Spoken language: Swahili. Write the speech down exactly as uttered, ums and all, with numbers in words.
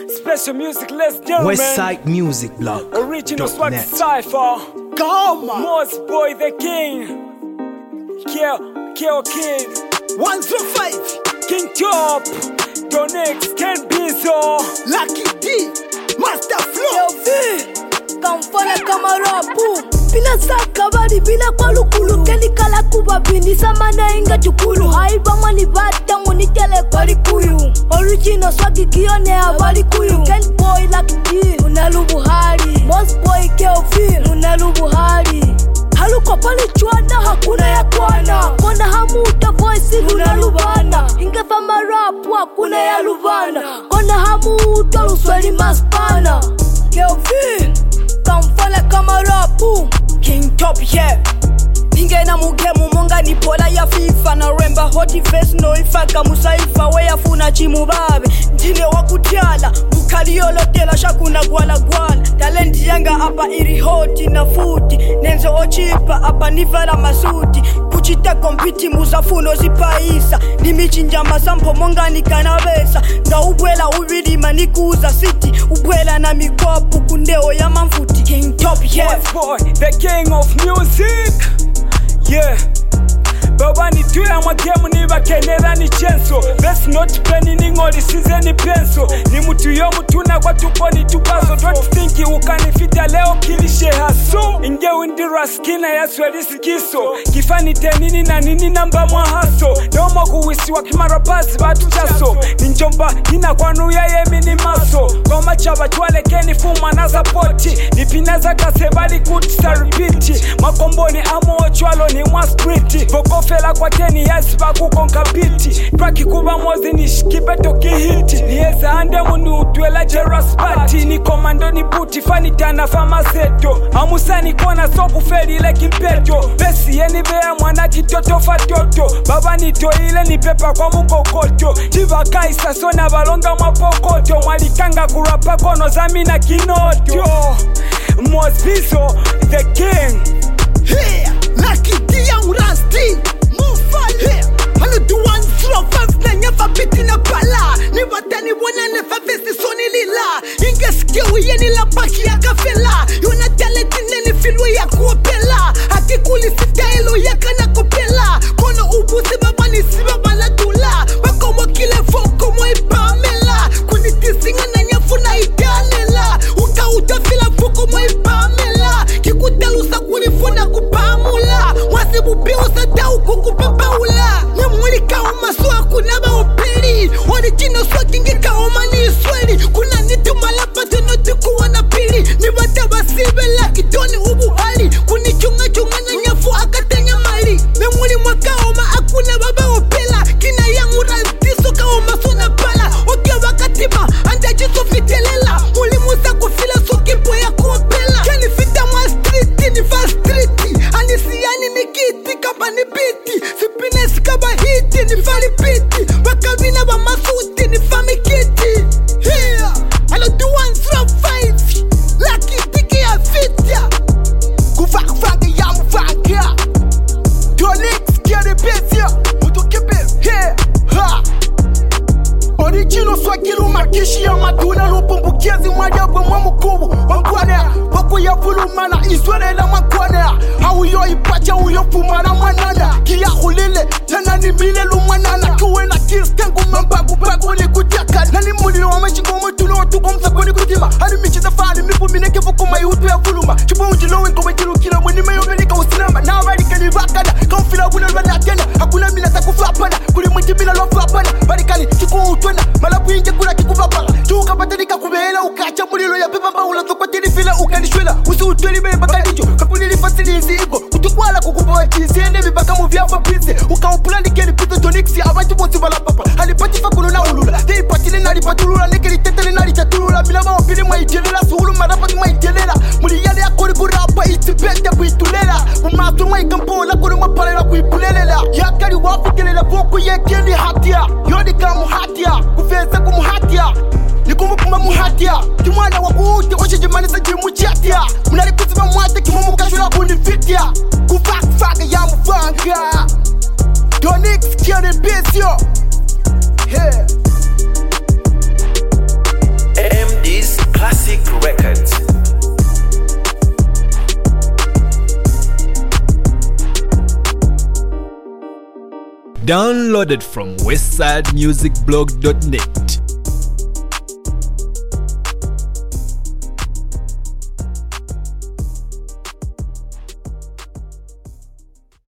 Special music, let's do it. Westside Music Blog. Original swag cypher. Come on. Moss Boy the King. Kill, Kill King. one zero five. King Top. Donix, Ken Bizo. Lucky D. Master Flow. Yo V. Kamfana kamarapu. Bila sakabari, bila kwalukulu. Keli kala kuba bini samana inga chukulu. Haiba mani bata muni tele bari kuyu. Original swagi kione habari kuyu. Ken Boy Lucky D. Unalubu hari. Moss Boy Kelvin. Unalubu hari. Haluko pali chuana hakuna ya kwana. Kona hamuta voice unalubana. Ingefa marapu hakuna ya lubana. Kona hamuta lusweli maspana. Kelvin kamfana kamarapu. King Top yeah. Ningena mugemu monga ni pola ya FIFA na remba hoti face no ifaka musaifa we yafuna chimubabe ndine wakutyala mukaliolo tela shakuna gwala gwala talenti yanga apa iri hoti na futi nenzo ochipa apa nivala masuti kuchita kompiti muzafuno zipaisa nimichinja masampo monga ni kanabesa nga ubwela uvilima nikuza city ubwela na migwapu kundeo ya mamfuti. King Top yeah. Moss Boy the king of music. Yeah. Baba ni tuya mwagemu ni bakenera ni chenso. Best not penny ni ngoli size ni penso. Ni mutu yo mutuna kwa tupo ni tupaso. Don't think ukanifita leo kilishe haso. Inge windira skina ya sweli sikiso. Kifani tenini na nini namba mwahaso. Domo kuwisiwa kimarapazi batu chaso. Ninjomba nina kwa nuya yemi ni maso. Goma chaba chwale keni fuma na zapoti. Nipinaza kasebali kutisa repeat. Makomboni amu ochwalo ni mwa spriti. Boko fela kwa teni yasi baku konka biti. Praki kuba mozi ni shikibeto kihiti. Nieza ande munu utwela jeraspati. Ni komando ni buti fani tana fama seto. Amusani kona soku feli ile kimpeto. Besi yeni bea mwana kitoto fatoto. Baba nito ile ni pepa kwa mukokoto. Jiva kaisa sona balonga mapokoto. Mwalikanga kurapa kono zamina kinoto. Moss Bizo the king. Here, Lucky D and Rusty. Move on here. I do one zero five na never beat in a pala. Ni watani wana never vesti soni lila. Inge skill yeni la baki ya kafela. Yuna talent neni filu ya kuopela. Haki kuli sitailo ya kana kopela. Kono ubuzi baba ni siba bala tula. Bako wakile foko mwa ipamela. Kuni tisinga na nyafu na italela. Uka utafila foko mwa ipamela. Kikutalusa kulifuna kupamula. Wasibu biusa dau kukupapaula. Nyamulika umasua kunaba upili. Original swakingi kaoma ni isweli. Kuna nitu malapa tenoti kuwa na pili. Ni wata wasibe laki toni ubu hali. Kuni chunga chunga na nyafu akatenya mali. Memuli mwakaoma akuna baba upila. Kina yangu rantiso kaoma suna pala. Okia wakatima anda jiso fitelela. Muli musa kufila sokipo ya kuopela. Kani fita mwa street ni fast street. Anisiani ni kiti kaba ni biti. Sipines kaba hiti ni fali piti. Wakavina wa masuti ni fami kiti. Here, I do one zero five. Lucky tiki ya fitya. Kufaka faka ya mfaka. Donix kere besya. Mutu kebe. Here, ha. Original swagiru makishi ya maduna lupumbukiezi mwajabwe mwa mkubu Wankwanea, wako ya fulumana iswere la mwankwanea Hauyo ipacha uyo fumana mwanana Kia ulile, tena ni mile lumwanana Kuwe na kiss tengu mambagu bagu ni kutiaka Nani mulilo wa machingo mtulo watu kumsa kwenye kutima Hani michiza fali mipu mineke fuku mayutu ya fuluma Chibu unjilo wenko wekilu kila mweni meyomelika usinamba Na warika ni vakada, kaufila unalwana tena Hakuna minata kufapana, kuli mwiti bila lofapana Barikali, chiku utwena, malabu inje kula kikubapala Chuka patenika kubela, ukacha mulilo ya pepa mbaula Zokotini fila, ukanishwela, usi utweli mebe bakadicho Kapulili fasili inzi iko, kutukwala kukubawa chizi Ene vibaka muvyamba pizi, ukaupulani keni pito Donixi, abati bosi bala papa Halipati fakulu na ulula, tei patili nari patulula Nekeli teteli nari chatulula, milama wapili maijelela Suhulu marapati maijelela, muli yale ya kori kurapa Iti pete kuitulela, umasu maikampola Kuri mapalela kuipulelela Yakari wafukelela voku yekeli hatia Yodi kamu hatia, kufeza kumuhatia Nikumupuma muhatia, kimwana wakuute Oshijimanisa jimuchatia, munari kuziba mwate Kimumu kashula kunifitia, kufaka ya mfanga Donix kere besyo. Yeah. Downloaded from westside music blog dot net.